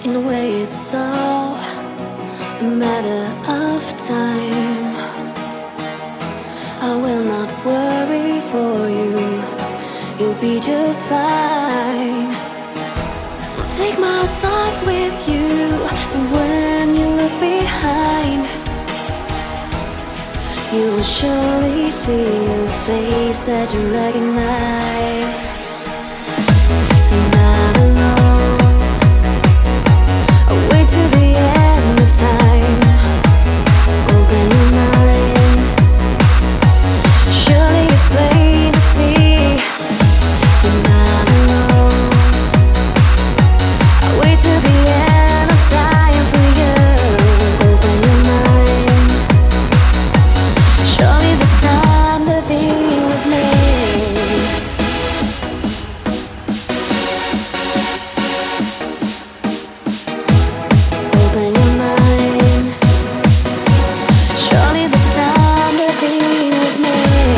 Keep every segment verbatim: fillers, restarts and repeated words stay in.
In a way, it's all a matter of time. I will not worry for you, you'll be just fine. I'll take my thoughts with you, and when you look behind, you will surely see a face that you recognize. You're not alone. I'll wait till the end of time. Open your mind. Surely it's plain to see. You're not alone. I'll wait till the end of time for you. Open your mind. Surely there's time to be with me. Open your mind. Surely there's time to be with me.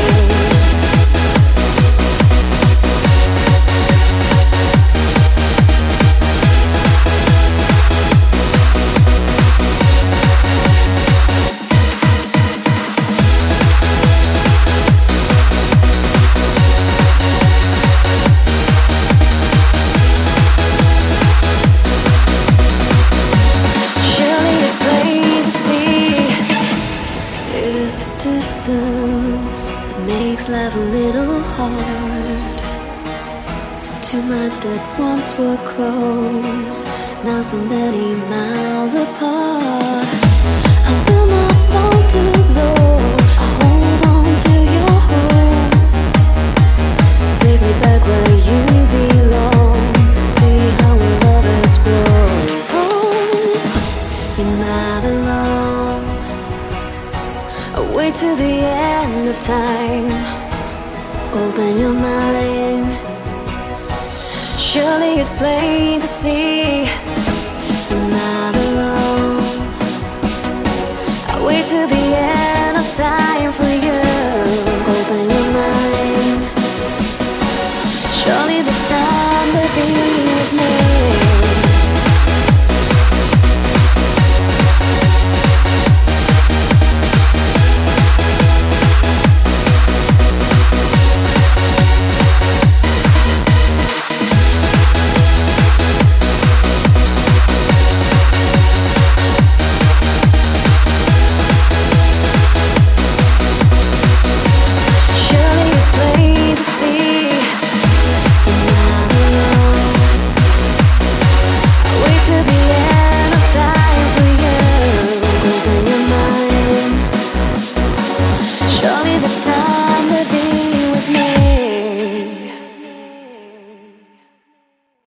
Surely it's plain to see. It is the distance that makes life a little hard. Two minds that once were close, now so many miles apart. I will not falter though I hold on to your home, safely back where you belong. See how our love has grown. Oh, you're not alone. I'll wait till the end of time. Open your mind. Surely it's plain to see. You're not alone. I'll wait till the